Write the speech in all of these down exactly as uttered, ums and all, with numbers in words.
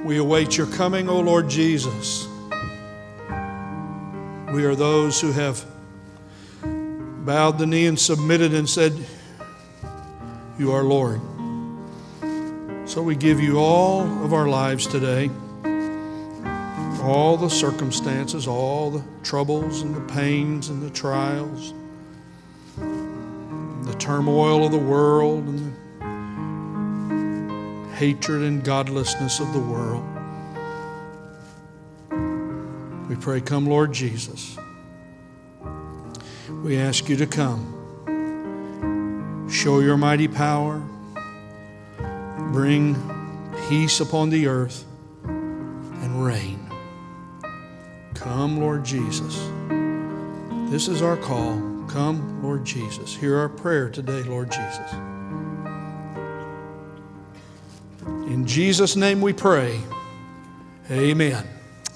We await your coming, O Lord Jesus. We are those who have bowed the knee and submitted and said, you are Lord. So we give you all of our lives today, all the circumstances, all the troubles and the pains and the trials, the turmoil of the world and the hatred and godlessness of the world. We pray, come Lord Jesus. We ask you to come. Show your mighty power. Bring peace upon the earth and reign. Come, Lord Jesus. This is our call. Come, Lord Jesus. Hear our prayer today, Lord Jesus. In Jesus' name we pray. Amen.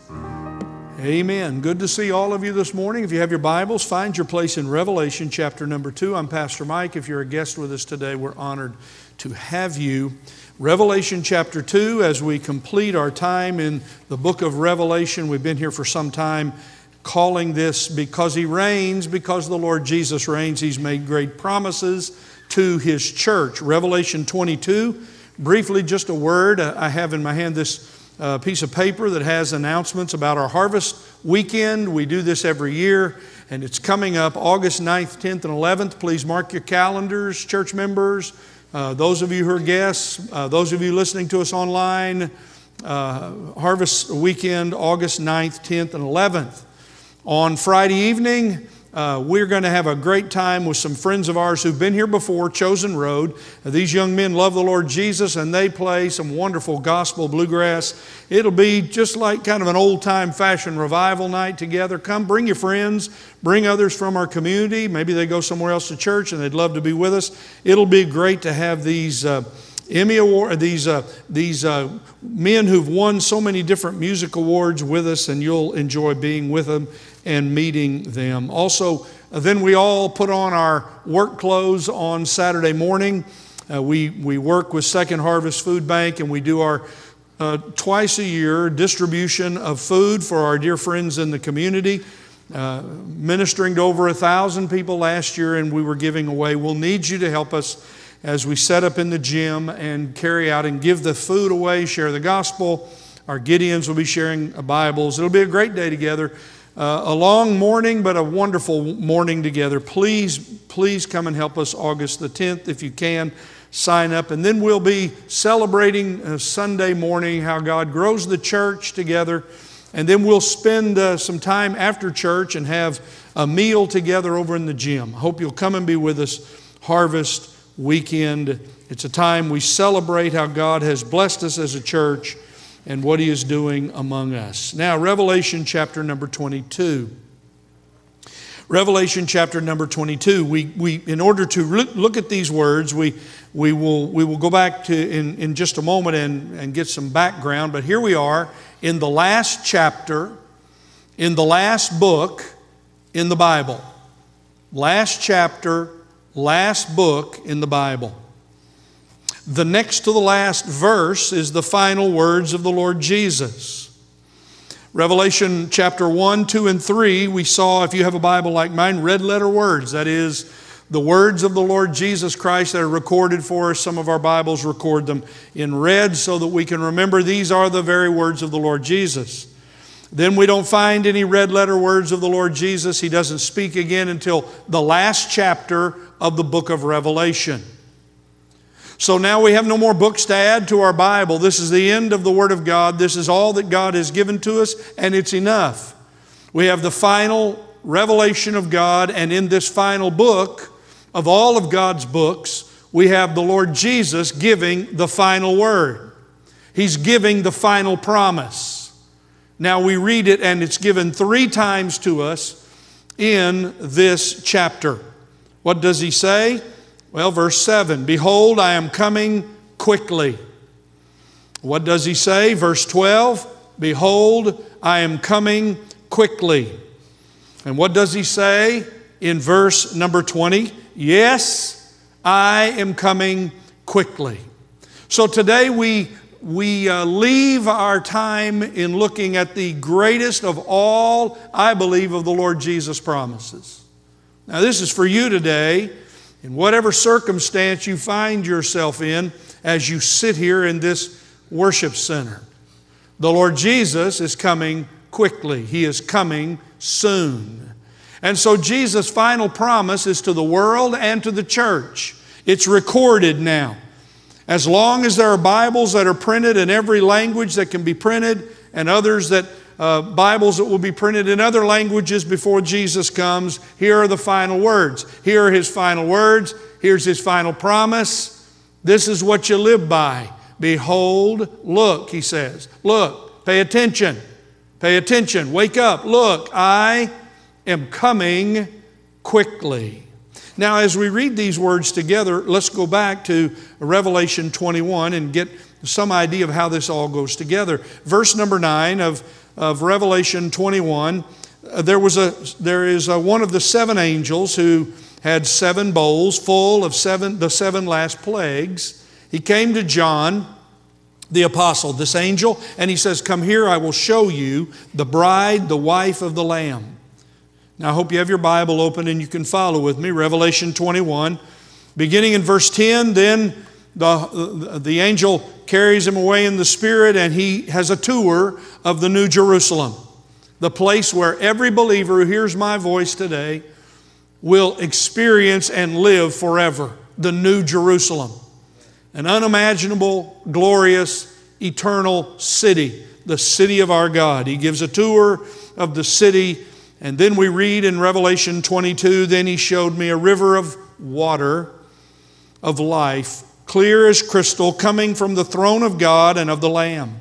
Amen. Good to see all of you this morning. If you have your Bibles, find your place in Revelation chapter number two. I'm Pastor Mike. If you're a guest with us today, we're honored to have you. Revelation chapter two, as we complete our time in the book of Revelation, we've been here for some time calling this Because He Reigns, because the Lord Jesus reigns. He's made great promises to His church. Revelation twenty-two, briefly just a word. I have in my hand this uh, piece of paper that has announcements about our harvest weekend. We do this every year, and it's coming up August ninth, tenth, and eleventh. Please mark your calendars, church members. Uh, those of you who are guests, uh, those of you listening to us online, uh, Harvest Weekend, August ninth, tenth, and eleventh. On Friday evening, uh, we're going to have a great time with some friends of ours who've been here before, Chosen Road. Uh, these young men love the Lord Jesus, and they play some wonderful gospel bluegrass. It'll be just like kind of an old-time fashion revival night together. Come, bring your friends, bring others from our community. Maybe they go somewhere else to church and they'd love to be with us. It'll be great to have these uh, Emmy Award, these uh, these uh, men who've won so many different music awards with us, and you'll enjoy being with them and meeting them. Also, uh, then we all put on our work clothes on Saturday morning. Uh, we we work with Second Harvest Food Bank, and we do our uh, twice a year distribution of food for our dear friends in the community. Uh, ministering to over a thousand people last year, and we were giving away. We'll need you to help us as we set up in the gym and carry out and give the food away, share the gospel. Our Gideons will be sharing Bibles. It'll be a great day together. Uh, a long morning, but a wonderful morning together. Please, please come and help us August the tenth if you can. Sign up. And then we'll be celebrating uh, Sunday morning how God grows the church together. And then we'll spend uh, some time after church and have a meal together over in the gym. I hope you'll come and be with us Harvest Weekend. It's a time we celebrate how God has blessed us as a church and what He is doing among us. Now, Revelation chapter number twenty-two. Revelation chapter number twenty-two. We, we, in order to look at these words, we, we, will, we will go back to in, in just a moment and, and get some background. But here we are in the last chapter, in the last book in the Bible. Last chapter, last book in the Bible. The next to the last verse is the final words of the Lord Jesus. Revelation chapter one, two, and three, we saw, if you have a Bible like mine, red letter words. That is, the words of the Lord Jesus Christ that are recorded for us. Some of our Bibles record them in red so that we can remember these are the very words of the Lord Jesus. Then we don't find any red letter words of the Lord Jesus. He doesn't speak again until the last chapter of the book of Revelation. So now we have no more books to add to our Bible. This is the end of the Word of God. This is all that God has given to us, and it's enough. We have the final revelation of God, and in this final book of all of God's books, we have the Lord Jesus giving the final word. He's giving the final promise. Now we read it, and it's given three times to us in this chapter. What does He say? Well, verse seven, behold, I am coming quickly. What does He say? Verse twelve, behold, I am coming quickly. And what does He say in verse number twenty? Yes, I am coming quickly. So today we we uh, leave our time in looking at the greatest of all, I believe, of the Lord Jesus' promises. Now, this is for you today, in whatever circumstance you find yourself in as you sit here in this worship center. The Lord Jesus is coming quickly. He is coming soon. And so Jesus' final promise is to the world and to the church. It's recorded now. As long as there are Bibles that are printed in every language that can be printed, and others that, uh, Bibles that will be printed in other languages before Jesus comes, here are the final words. Here are His final words. Here's His final promise. This is what you live by. Behold, look, He says. Look, pay attention. Pay attention. Wake up. Look, I am coming quickly. Now, as we read these words together, let's go back to Revelation twenty-one and get some idea of how this all goes together. Verse number nine of, of Revelation twenty-one, uh, there, was a, there is a, one of the seven angels who had seven bowls full of seven, the seven last plagues. He came to John, the apostle, this angel, and he says, "Come here, I will show you the bride, the wife of the Lamb." Now, I hope you have your Bible open and you can follow with me. Revelation twenty-one, beginning in verse ten, then the, the angel carries him away in the Spirit, and he has a tour of the New Jerusalem, the place where every believer who hears my voice today will experience and live forever. The New Jerusalem, an unimaginable, glorious, eternal city, the city of our God. He gives a tour of the city. And then we read in Revelation twenty-two, then He showed me a river of water of life, clear as crystal, coming from the throne of God and of the Lamb.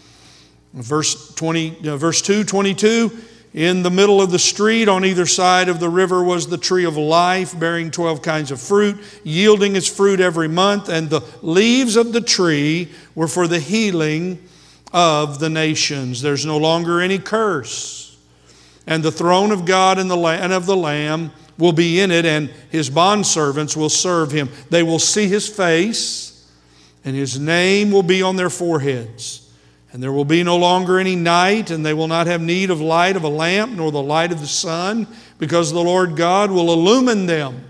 Verse twenty, uh, verse two, twenty-two, in the middle of the street on either side of the river was the tree of life, bearing twelve kinds of fruit, yielding its fruit every month, and the leaves of the tree were for the healing of the nations. There's no longer any curse. And the throne of God and, the, and of the Lamb will be in it, and His bondservants will serve Him. They will see His face, and His name will be on their foreheads. And there will be no longer any night, and they will not have need of light of a lamp, nor the light of the sun, because the Lord God will illumine them,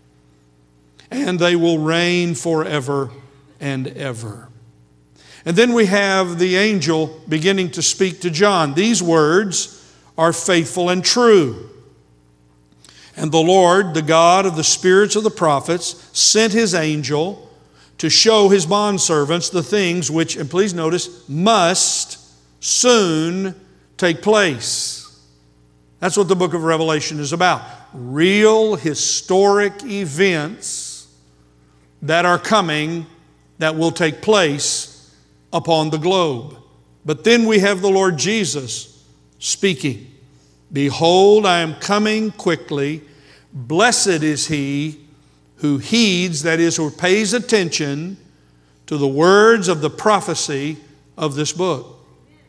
and they will reign forever and ever. And then we have the angel beginning to speak to John. These words are faithful and true. And the Lord, the God of the spirits of the prophets, sent His angel to show His bondservants the things which, and please notice, must soon take place. That's what the book of Revelation is about. Real historic events that are coming, that will take place upon the globe. But then we have the Lord Jesus speaking. Behold, I am coming quickly. Blessed is he who heeds, that is, who pays attention to the words of the prophecy of this book.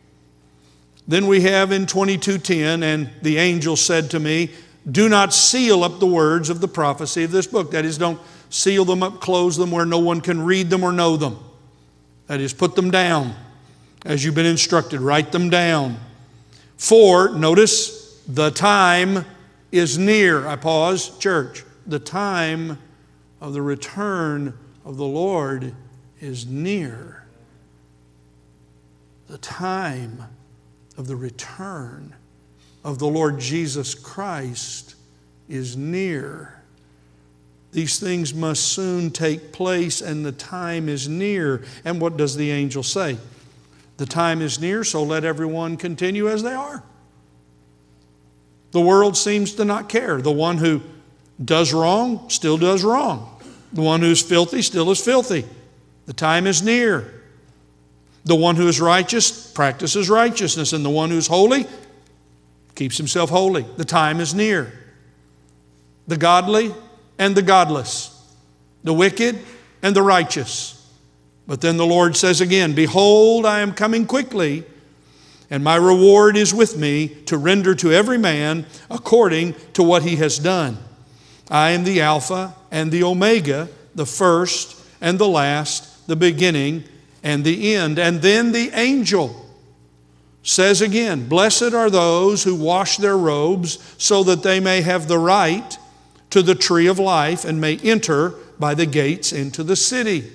Then we have in twenty-two ten, and the angel said to me, do not seal up the words of the prophecy of this book. That is, don't seal them up, close them where no one can read them or know them. That is, put them down as you've been instructed. Write them down. For, notice, the time is near. I pause, church. The time of the return of the Lord is near. The time of the return of the Lord Jesus Christ is near. These things must soon take place, and the time is near. And what does the angel say? The time is near, so let everyone continue as they are. The world seems to not care. The one who does wrong still does wrong. The one who is filthy still is filthy. The time is near. The one who is righteous practices righteousness, and the one who is holy keeps himself holy. The time is near. The godly and the godless, the wicked and the righteous. But then the Lord says again, behold, I am coming quickly, and my reward is with me to render to every man according to what he has done. I am the Alpha and the Omega, the first and the last, the beginning and the end. And then the angel says again, blessed are those who wash their robes so that they may have the right to the tree of life and may enter by the gates into the city.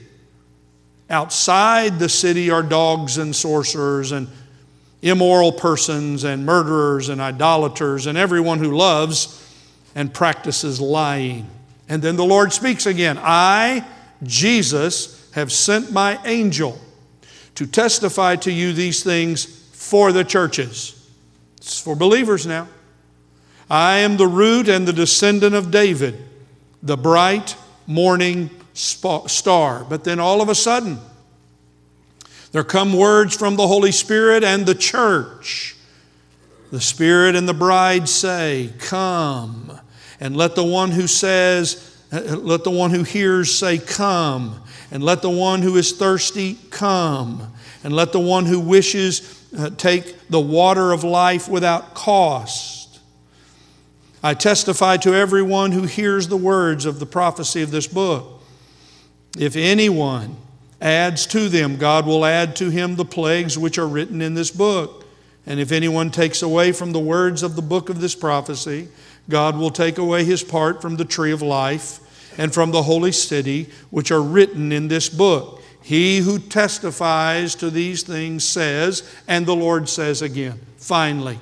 Outside the city are dogs and sorcerers and immoral persons and murderers and idolaters and everyone who loves and practices lying. And then the Lord speaks again. I, Jesus, have sent my angel to testify to you these things for the churches. It's for believers now. I am the root and the descendant of David, the bright morning star. But then all of a sudden, there come words from the Holy Spirit and the church. The Spirit and the bride say, come. And let the one who says, let the one who hears say, come. And let the one who is thirsty come. And let the one who wishes uh, take the water of life without cost. I testify to everyone who hears the words of the prophecy of this book. If anyone adds to them, God will add to him the plagues which are written in this book. And if anyone takes away from the words of the book of this prophecy, God will take away his part from the tree of life and from the holy city, which are written in this book. He who testifies to these things says, and the Lord says again, finally,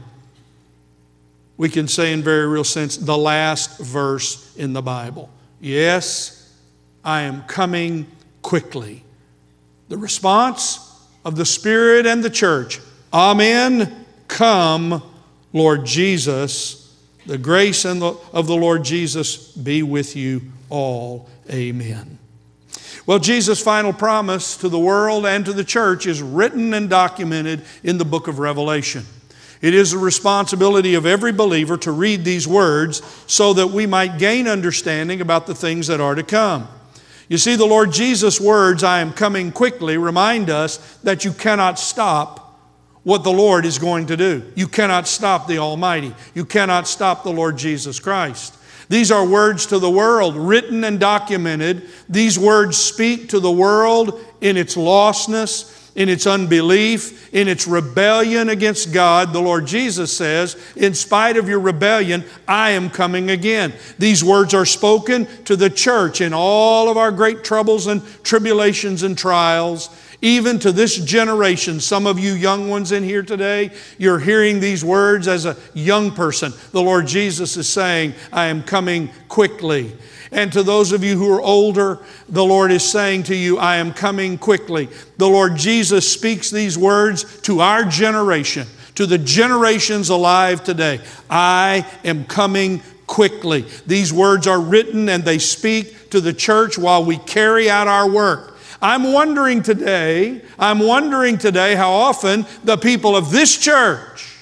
we can say in very real sense, the last verse in the Bible. Yes, I am coming quickly. The response of the Spirit and the church, amen, come, Lord Jesus. The grace and the, of the Lord Jesus be with you all. Amen. Well, Jesus' final promise to the world and to the church is written and documented in the book of Revelation. It is the responsibility of every believer to read these words so that we might gain understanding about the things that are to come. You see, the Lord Jesus' words, I am coming quickly, remind us that you cannot stop what the Lord is going to do. You cannot stop the Almighty. You cannot stop the Lord Jesus Christ. These are words to the world, written and documented. These words speak to the world in its lostness, in its unbelief, in its rebellion against God. The Lord Jesus says, in spite of your rebellion, I am coming again. These words are spoken to the church in all of our great troubles and tribulations and trials. Even to this generation, some of you young ones in here today, you're hearing these words as a young person. The Lord Jesus is saying, I am coming quickly. And to those of you who are older, the Lord is saying to you, I am coming quickly. The Lord Jesus speaks these words to our generation, to the generations alive today. I am coming quickly. These words are written and they speak to the church while we carry out our work. I'm wondering today, I'm wondering today how often the people of this church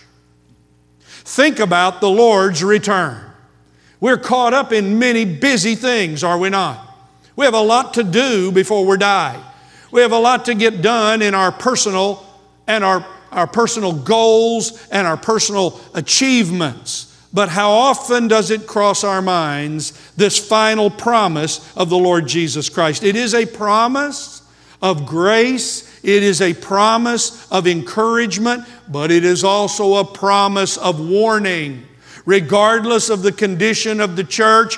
think about the Lord's return. We're caught up in many busy things, are we not? We have a lot to do before we die. We have a lot to get done in our personal and our, our personal goals and our personal achievements. But how often does it cross our minds, this final promise of the Lord Jesus Christ? It is a promise of grace. It is a promise of encouragement, but it is also a promise of warning. Regardless of the condition of the church,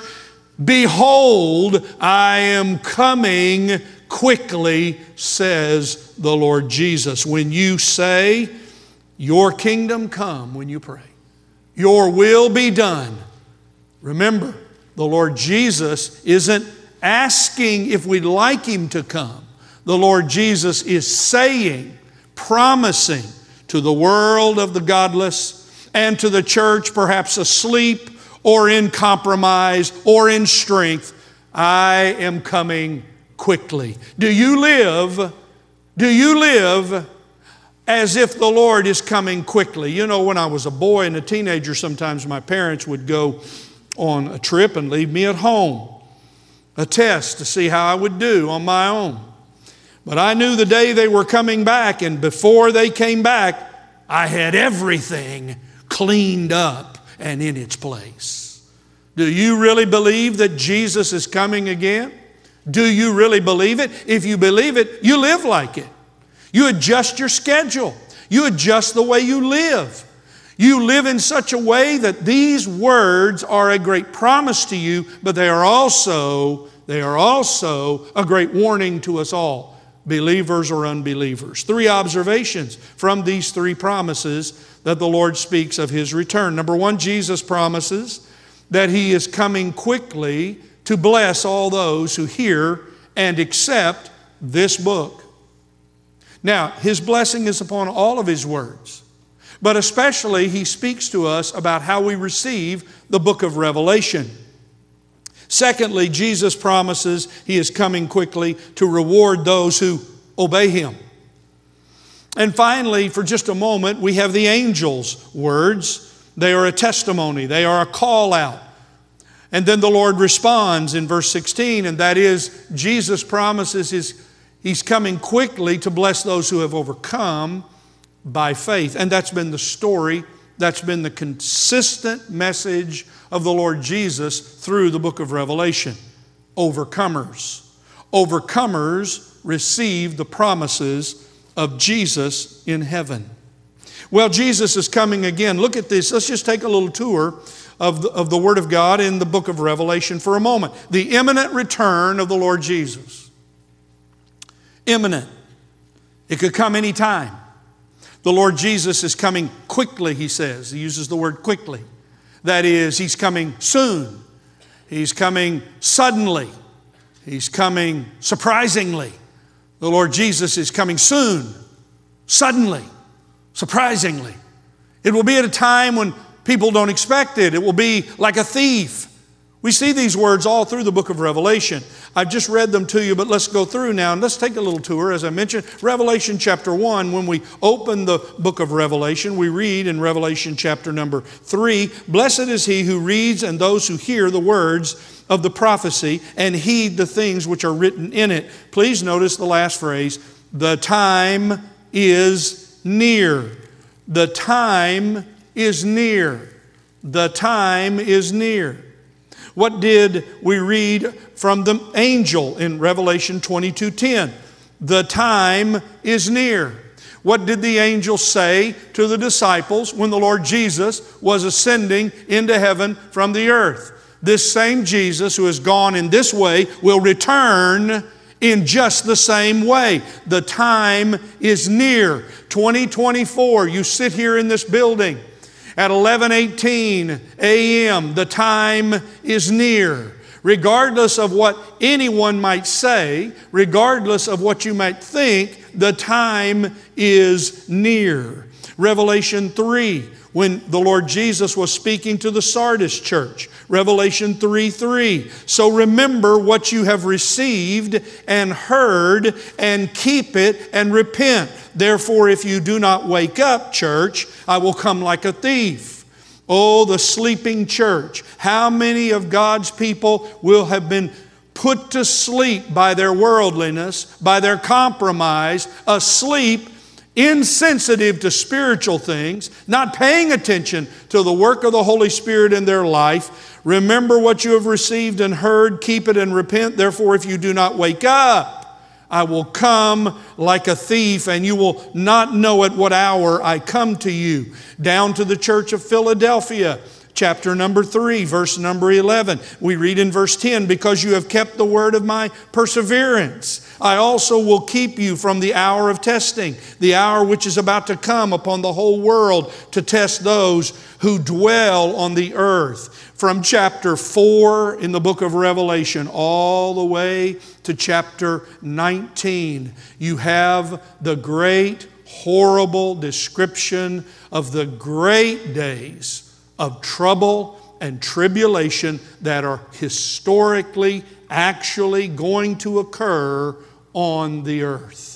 behold, I am coming quickly, says the Lord Jesus. When you say, your kingdom come, when you pray, your will be done. Remember, the Lord Jesus isn't asking if we'd like Him to come. The Lord Jesus is saying, promising to the world of the godless and to the church perhaps asleep or in compromise or in strength, I am coming quickly. Do you live, do you live as if the Lord is coming quickly? You know, when I was a boy and a teenager, sometimes my parents would go on a trip and leave me at home, a test to see how I would do on my own. But I knew the day they were coming back, and before they came back, I had everything cleaned up and in its place. Do you really believe that Jesus is coming again? Do you really believe it? If you believe it, you live like it. You adjust your schedule. You adjust the way you live. You live in such a way that these words are a great promise to you, but they are also, they are also a great warning to us all, believers or unbelievers. Three observations from these three promises that the Lord speaks of His return. Number one, Jesus promises that He is coming quickly to bless all those who hear and accept this book. Now, His blessing is upon all of His words, but especially He speaks to us about how we receive the book of Revelation. Secondly, Jesus promises He is coming quickly to reward those who obey Him. And finally, for just a moment, we have the angels' words. They are a testimony. They are a call out. And then the Lord responds in verse sixteen, and that is, Jesus promises his, He's coming quickly to bless those who have overcome by faith. And that's been the story, that's been the consistent message of the Lord Jesus through the book of Revelation. Overcomers. Overcomers receive the promises of Jesus in heaven. Well, Jesus is coming again. Look at this. Let's just take a little tour of the, of the Word of God in the book of Revelation for a moment. The imminent return of the Lord Jesus. Imminent. It could come any time. The Lord Jesus is coming quickly, He says. He uses the word quickly. That is, He's coming soon. He's coming suddenly. He's coming surprisingly. The Lord Jesus is coming soon, suddenly, surprisingly. It will be at a time when people don't expect it. It will be like a thief. We see these words all through the book of Revelation. I've just read them to you, but let's go through now and let's take a little tour. As I mentioned, Revelation chapter one, when we open the book of Revelation, we read in Revelation chapter number three, "Blessed is he who reads and those who hear the words of the prophecy and heed the things which are written in it." Please notice the last phrase, "The time is near." The time is near. The time is near. What did we read from the angel in Revelation twenty-two ten? The time is near. What did the angel say to the disciples when the Lord Jesus was ascending into heaven from the earth? This same Jesus who has gone in this way will return in just the same way. The time is near. twenty twenty-four, you sit here in this building at eleven eighteen a m The time is near. Regardless of what anyone might say, regardless of what you might think, the time is near. Revelation three, when the Lord Jesus was speaking to the Sardis church. Revelation three three. "So remember what you have received and heard, and keep it and repent. Therefore, if you do not wake up, church, I will come like a thief." Oh, the sleeping church. How many of God's people will have been put to sleep by their worldliness, by their compromise, asleep, insensitive to spiritual things, not paying attention to the work of the Holy Spirit in their life? "Remember what you have received and heard, keep it and repent. Therefore, if you do not wake up, I will come like a thief, and you will not know at what hour I come to you." Down to the church of Philadelphia, chapter number three, verse number eleven. We read in verse ten, "Because you have kept the word of my perseverance, I also will keep you from the hour of testing, the hour which is about to come upon the whole world to test those who dwell on the earth." From chapter four in the book of Revelation all the way to chapter nineteen, you have the great, horrible description of the great days of trouble and tribulation that are historically actually going to occur on the earth.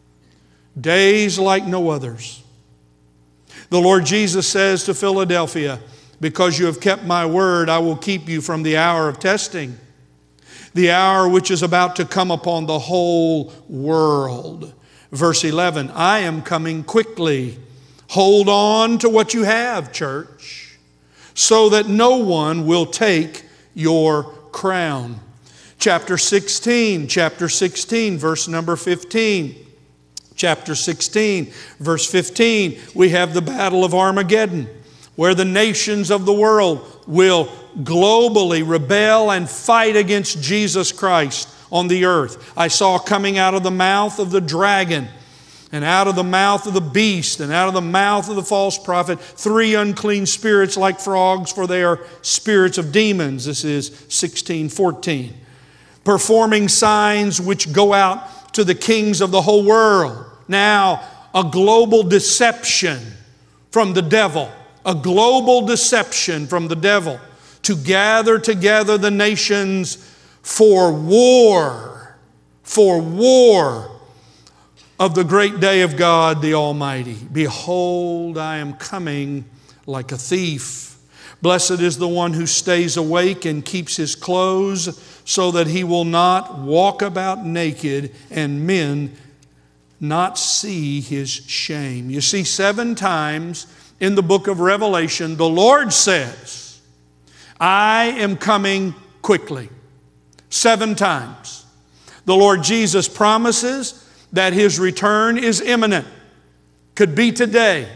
Days like no others. The Lord Jesus says to Philadelphia, "Because you have kept my word, I will keep you from the hour of testing, the hour which is about to come upon the whole world." Verse eleven, "I am coming quickly. Hold on to what you have, church, so that no one will take your crown." Chapter sixteen, chapter sixteen, verse number fifteen. Chapter sixteen, verse fifteen, we have the Battle of Armageddon, where the nations of the world will globally rebel and fight against Jesus Christ on the earth. I saw coming out of the mouth of the dragon, and out of the mouth of the beast, and out of the mouth of the false prophet, three unclean spirits like frogs, for they are spirits of demons. This is sixteen fourteen. Performing signs which go out to the kings of the whole world. Now, a global deception from the devil. A global deception from the devil to gather together the nations for war. For war of the great day of God the Almighty. Behold, I am coming like a thief. Blessed is the one who stays awake and keeps his clothes, so that he will not walk about naked and men not see his shame. You see, seven times in the book of Revelation, the Lord says, I am coming quickly. Seven times. The Lord Jesus promises that His return is imminent. Could be today.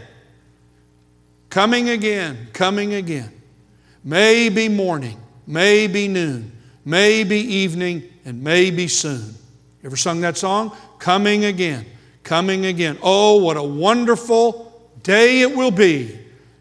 Coming again, coming again. Maybe morning, maybe noon, maybe evening, and maybe soon. You ever sung that song? Coming again, coming again. Oh, what a wonderful day it will be.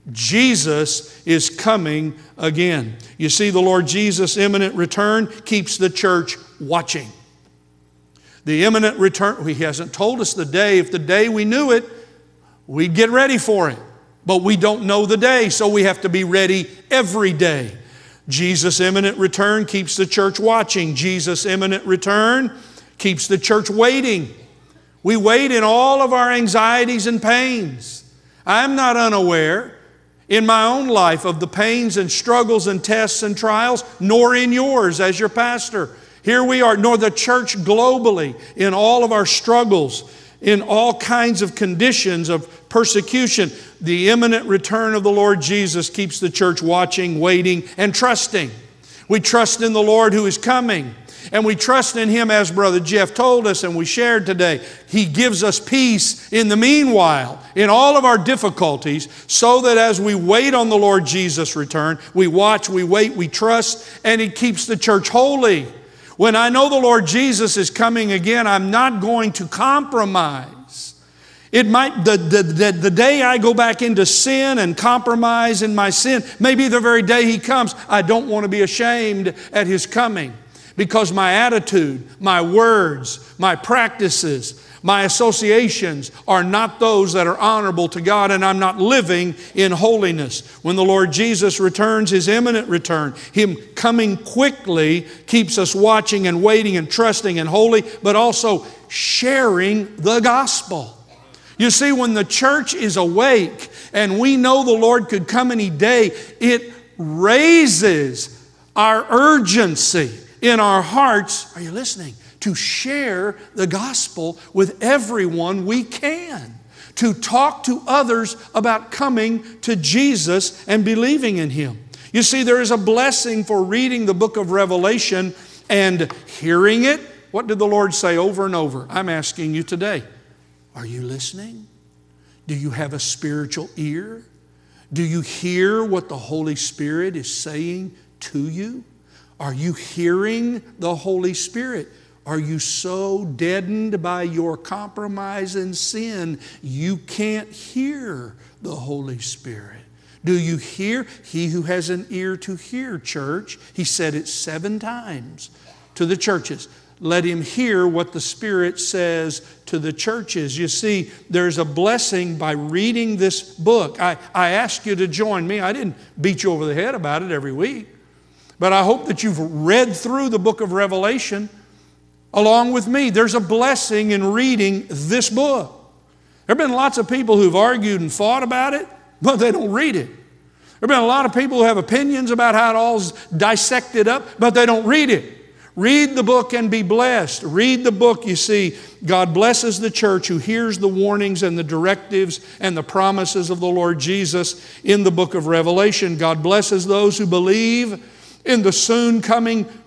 Jesus is coming again. You see, the Lord Jesus' imminent return keeps the church watching. The imminent return, He hasn't told us the day. If the day we knew it, we'd get ready for it. But we don't know the day, so we have to be ready every day. Jesus' imminent return keeps the church watching. Jesus' imminent return keeps the church waiting. We wait in all of our anxieties and pains. I'm not unaware in my own life of the pains and struggles and tests and trials, nor in yours as your pastor. Here we are, nor the church globally in all of our struggles, in all kinds of conditions of persecution. The imminent return of the Lord Jesus keeps the church watching, waiting, and trusting. We trust in the Lord who is coming. And we trust in Him, as Brother Jeff told us and we shared today. He gives us peace in the meanwhile, in all of our difficulties, so that as we wait on the Lord Jesus' return, we watch, we wait, we trust, and He keeps the church holy. When I know the Lord Jesus is coming again, I'm not going to compromise. It might, the, the, the, the day I go back into sin and compromise in my sin, maybe the very day He comes, I don't want to be ashamed at His coming. Because my attitude, my words, my practices, my associations are not those that are honorable to God, and I'm not living in holiness. When the Lord Jesus returns, His imminent return, Him coming quickly, keeps us watching and waiting and trusting and holy, but also sharing the gospel. You see, when the church is awake and we know the Lord could come any day, it raises our urgency in our hearts, are you listening? To share the gospel with everyone we can. To talk to others about coming to Jesus and believing in Him. You see, there is a blessing for reading the book of Revelation and hearing it. What did the Lord say over and over? I'm asking you today, are you listening? Do you have a spiritual ear? Do you hear what the Holy Spirit is saying to you? Are you hearing the Holy Spirit? Are you so deadened by your compromise and sin you can't hear the Holy Spirit? Do you hear? He who has an ear to hear, church, He said it seven times to the churches. Let him hear what the Spirit says to the churches. You see, there's a blessing by reading this book. I, I ask you to join me. I didn't beat you over the head about it every week. But I hope that you've read through the book of Revelation along with me. There's a blessing in reading this book. There have been lots of people who've argued and fought about it, but they don't read it. There have been a lot of people who have opinions about how it all's dissected up, but they don't read it. Read the book and be blessed. Read the book, you see. God blesses the church who hears the warnings and the directives and the promises of the Lord Jesus in the book of Revelation. God blesses those who believe in the soon coming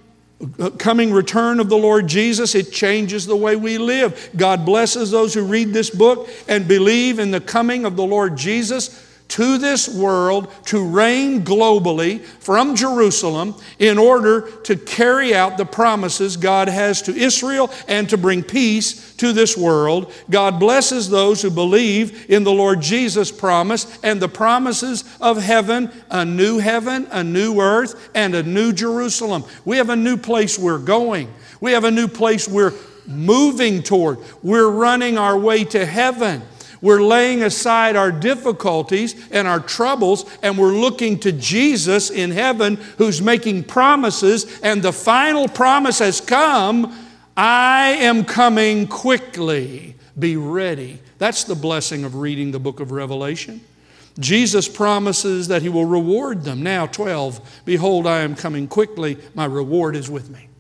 coming return of the Lord Jesus, it changes the way we live. God blesses those who read this book and believe in the coming of the Lord Jesus to this world to reign globally from Jerusalem in order to carry out the promises God has to Israel and to bring peace to this world. God blesses those who believe in the Lord Jesus' promise and the promises of heaven, a new heaven, a new earth, and a new Jerusalem. We have a new place we're going. We have a new place we're moving toward. We're running our way to heaven. We're laying aside our difficulties and our troubles, and we're looking to Jesus in heaven who's making promises, and the final promise has come, I am coming quickly. Be ready. That's the blessing of reading the book of Revelation. Jesus promises that He will reward them. Now, twelve, behold, I am coming quickly. My reward is with me.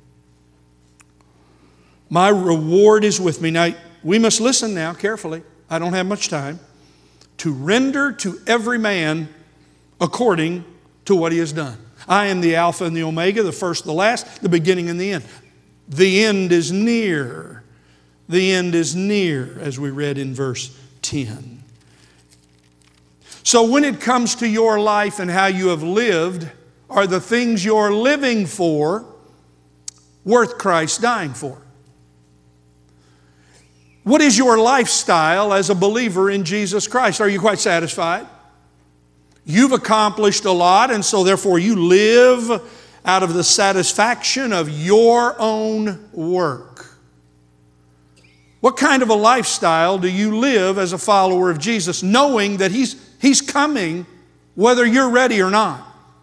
My reward is with me. Now, we must listen now carefully. I don't have much time. To render to every man according to what he has done. I am the Alpha and the Omega, the first, the last, the beginning and the end. The end is near. The end is near, as we read in verse ten. So when it comes to your life and how you have lived, are the things you're living for worth Christ dying for? What is your lifestyle as a believer in Jesus Christ? Are you quite satisfied? You've accomplished a lot, and so therefore you live out of the satisfaction of your own work. What kind of a lifestyle do you live as a follower of Jesus, knowing that He's, He's coming whether you're ready or not?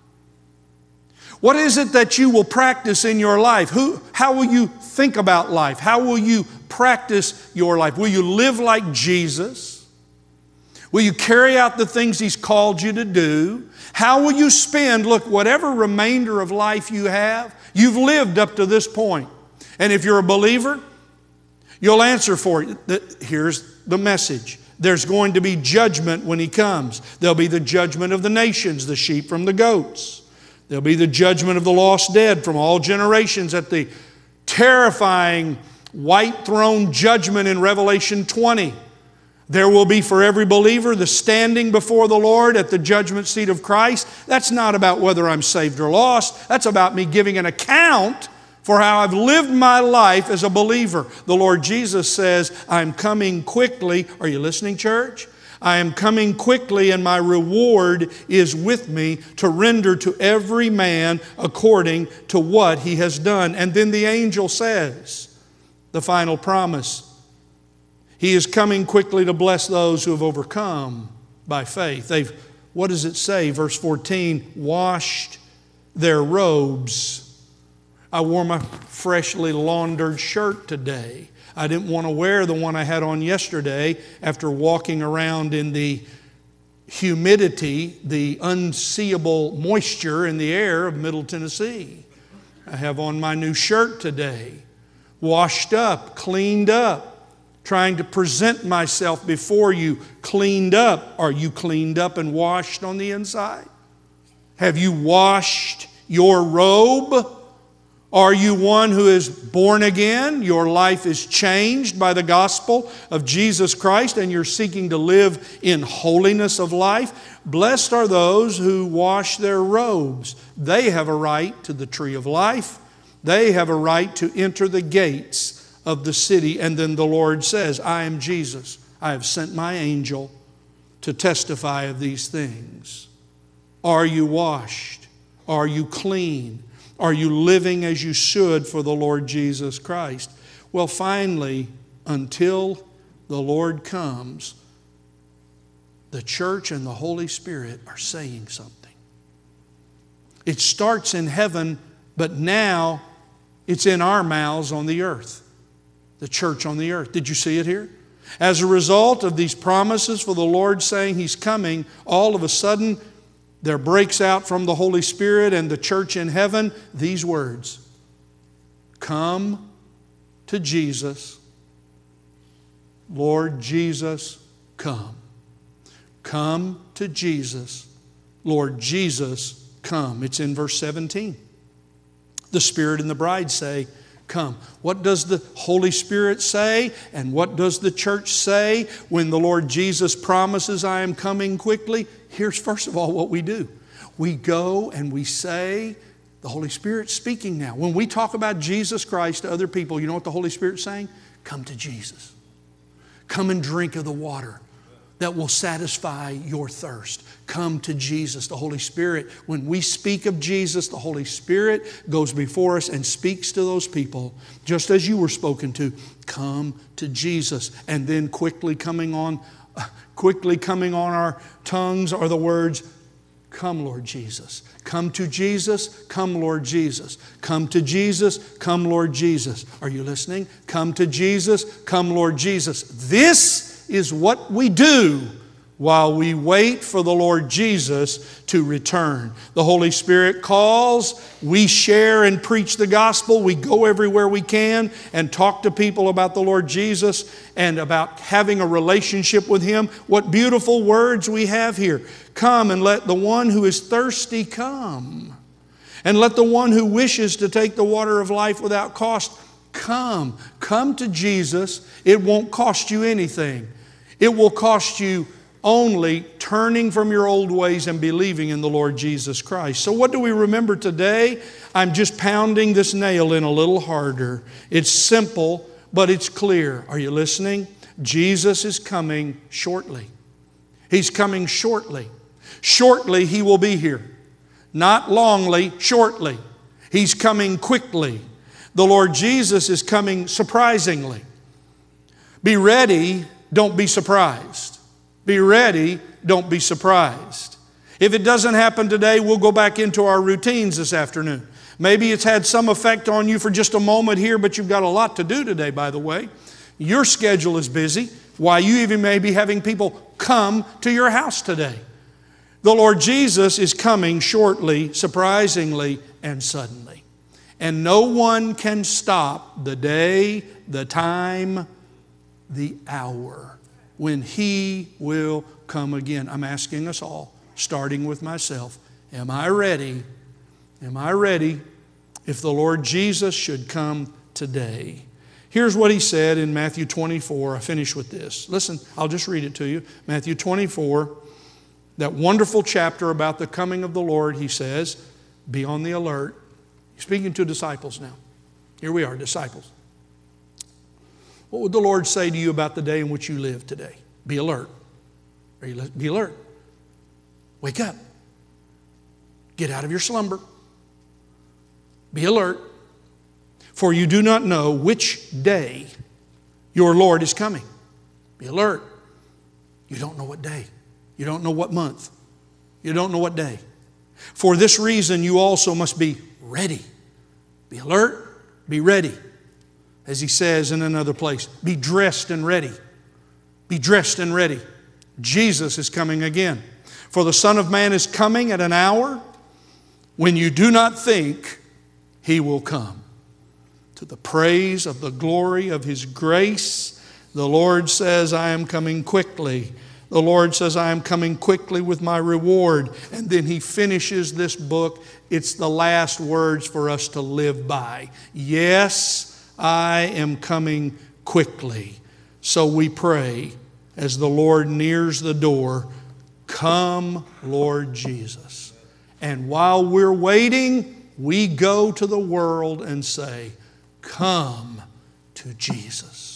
What is it that you will practice in your life? Who, how will you think about life? How will you practice your life? Will you live like Jesus? Will you carry out the things He's called you to do? How will you spend, look, whatever remainder of life you have, you've lived up to this point. And if you're a believer, you'll answer for it. Here's the message. There's going to be judgment when He comes. There'll be the judgment of the nations, the sheep from the goats. There'll be the judgment of the lost dead from all generations at the terrifying white throne judgment in Revelation twenty. There will be for every believer the standing before the Lord at the judgment seat of Christ. That's not about whether I'm saved or lost. That's about me giving an account for how I've lived my life as a believer. The Lord Jesus says, I'm coming quickly. Are you listening, church? I am coming quickly, and my reward is with me to render to every man according to what he has done. And then the angel says, the final promise, He is coming quickly to bless those who have overcome by faith. They've, what does it say? Verse fourteen, washed their robes. I wore my freshly laundered shirt today. I didn't want to wear the one I had on yesterday after walking around in the humidity, the unseeable moisture in the air of Middle Tennessee. I have on my new shirt today, washed up, cleaned up, trying to present myself before you cleaned up. Are you cleaned up and washed on the inside? Have you washed your robe? Are you one who is born again? Your life is changed by the gospel of Jesus Christ and you're seeking to live in holiness of life? Blessed are those who wash their robes. They have a right to the tree of life. They have a right to enter the gates of the city. And then the Lord says, I am Jesus. I have sent my angel to testify of these things. Are you washed? Are you clean? Are you living as you should for the Lord Jesus Christ? Well, finally, until the Lord comes, the church and the Holy Spirit are saying something. It starts in heaven, but now it's in our mouths on the earth. The church on the earth. Did you see it here? As a result of these promises for the Lord saying He's coming, all of a sudden, there breaks out from the Holy Spirit and the church in heaven these words. Come to Jesus. Lord Jesus, come. Come to Jesus. Lord Jesus, come. It's in verse seventeen. The Spirit and the bride say, come. What does the Holy Spirit say? And what does the church say when the Lord Jesus promises, I am coming quickly? Here's first of all what we do. We go and we say, the Holy Spirit's speaking now. When we talk about Jesus Christ to other people, you know what the Holy Spirit's saying? Come to Jesus. Come and drink of the water that will satisfy your thirst. Come to Jesus, the Holy Spirit. When we speak of Jesus, the Holy Spirit goes before us and speaks to those people, just as you were spoken to. Come to Jesus. And then quickly coming on, quickly coming on our tongues are the words, come, Lord Jesus. Come to Jesus, come, Lord Jesus. Come to Jesus, come, Lord Jesus. Are you listening? Come to Jesus, come, Lord Jesus. This is what we do while we wait for the Lord Jesus to return. The Holy Spirit calls, we share and preach the gospel, we go everywhere we can and talk to people about the Lord Jesus and about having a relationship with Him. What beautiful words we have here. Come and let the one who is thirsty come. And let the one who wishes to take the water of life without cost come. Come to Jesus. It won't cost you anything. It will cost you only turning from your old ways and believing in the Lord Jesus Christ. So what do we remember today? I'm just pounding this nail in a little harder. It's simple, but it's clear. Are you listening? Jesus is coming shortly. He's coming shortly. Shortly He will be here. Not longly, shortly. He's coming quickly. The Lord Jesus is coming surprisingly. Be ready. Don't be surprised. Be ready. Don't be surprised. If it doesn't happen today, we'll go back into our routines this afternoon. Maybe it's had some effect on you for just a moment here, but you've got a lot to do today, by the way. Your schedule is busy. Why, you even may be having people come to your house today. The Lord Jesus is coming shortly, surprisingly, and suddenly. And no one can stop the day, the time, the hour when He will come again. I'm asking us all, starting with myself, am I ready? Am I ready if the Lord Jesus should come today? Here's what He said in Matthew twenty-four. I finish with this. Listen, I'll just read it to you. Matthew twenty-four, that wonderful chapter about the coming of the Lord. He says, be on the alert. He's speaking to disciples now. Here we are, disciples. What would the Lord say to you about the day in which you live today? Be alert. Are you, be alert. Wake up. Get out of your slumber. Be alert. For you do not know which day your Lord is coming. Be alert. You don't know what day. You don't know what month. You don't know what day. For this reason you also must be ready. Be alert. Be ready. As He says in another place, be dressed and ready. Be dressed and ready. Jesus is coming again. For the Son of Man is coming at an hour when you do not think He will come. To the praise of the glory of His grace, the Lord says, I am coming quickly. The Lord says, I am coming quickly with my reward. And then He finishes this book. It's the last words for us to live by. Yes, I am coming quickly. So we pray as the Lord nears the door, come, Lord Jesus. And while we're waiting, we go to the world and say, come to Jesus.